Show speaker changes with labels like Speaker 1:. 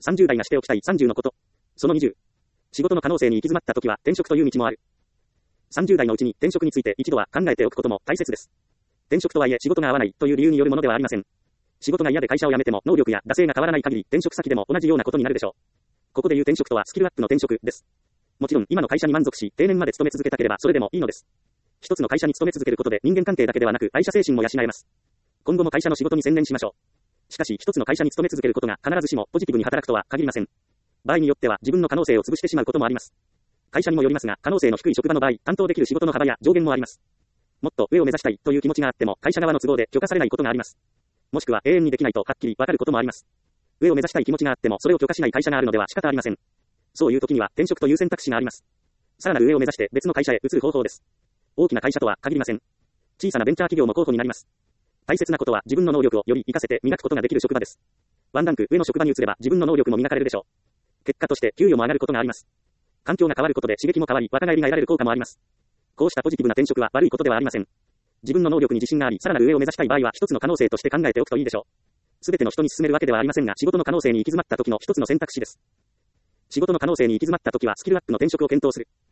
Speaker 1: 30代がしておきたい30のこと。その20。仕事の可能性に行き詰まった時は転職という道もある。30代のうちに転職について一度は考えておくことも大切です。転職とはいえ仕事が合わないという理由によるものではありません。仕事が嫌で会社を辞めても能力や惰性が変わらない限り転職先でも同じようなことになるでしょう。ここで言う転職とはスキルアップの転職です。もちろん今の会社に満足し定年まで勤め続けたければそれでもいいのです。一つの会社に勤め続けることで人間関係だけではなく愛社精神も養えます。今後も会社の仕事に専念しましょう。しかし一つの会社に勤め続けることが必ずしもポジティブに働くとは限りません。場合によっては自分の可能性を潰してしまうこともあります。会社にもよりますが、可能性の低い職場の場合、担当できる仕事の幅や上限もあります。もっと上を目指したいという気持ちがあっても、会社側の都合で許可されないことがあります。もしくは永遠にできないとはっきりわかることもあります。上を目指したい気持ちがあっても、それを許可しない会社があるのでは仕方ありません。そういう時には転職という選択肢があります。さらなる上を目指して別の会社へ移る方法です。大きな会社とは限りません。小さなベンチャー企業も候補になります。大切なことは自分の能力をより活かせて磨くことができる職場です。ワンランク上の職場に移れば自分の能力も磨かれるでしょう。結果として給与も上がることがあります。環境が変わることで刺激も変わり若返りが得られる効果もあります。こうしたポジティブな転職は悪いことではありません。自分の能力に自信があり、さらなる上を目指したい場合は一つの可能性として考えておくといいでしょう。すべての人に勧めるわけではありませんが、仕事の可能性に行き詰まった時の一つの選択肢です。仕事の可能性に行き詰まった時はスキルアップの転職を検討する。